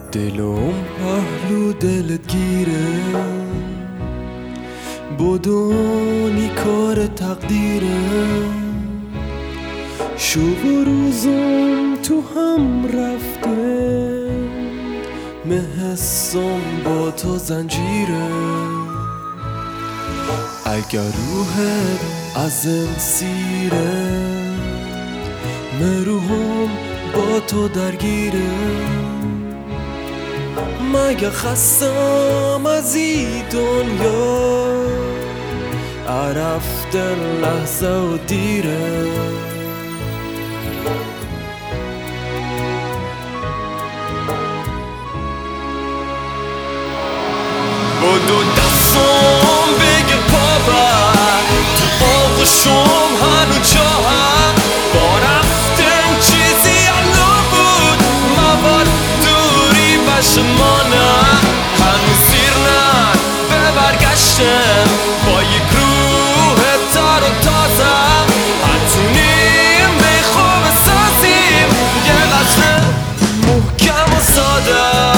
دلم پهلو دلت گیره، بدونی کار تقدیره. شب و روزم تو هم رفته، حسم با تو زنجیره. اگر روحت ازم سیره، روحم با تو درگیره. مگه خستم از این دنیا، عرفت لحظه و دیره. بدو دستم بگه پا بر، تو آغوشم هنو جا هم. با رفتن چیزی هم نبود، مواد دوری پشمانم. هنوز سیر نه به برگشتم، با یک روح تر و تازم. حتونیم به خوب سازیم یه غزل محکم و ساده.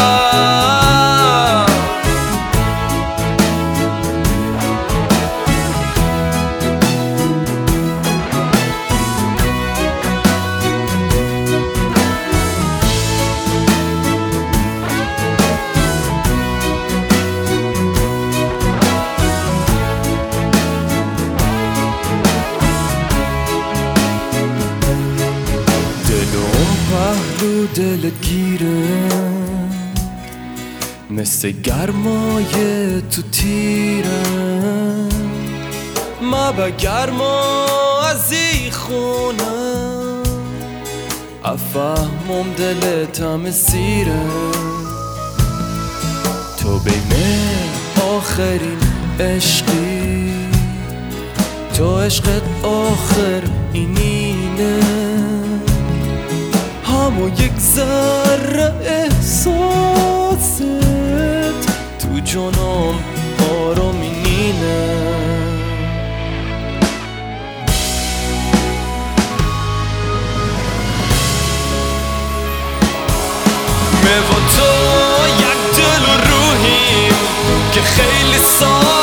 پهلو دلت گیره، مثل گرمای تو تیره. ما با گرما از ای خونم، افهمم دلت هم سیره. تو بین آخرین عشقی، تو عشقت آخر اینینه. همو یک ذره احساست تو جانم آرامی نینه. من و تو یک دل و روحیم که خیلی سال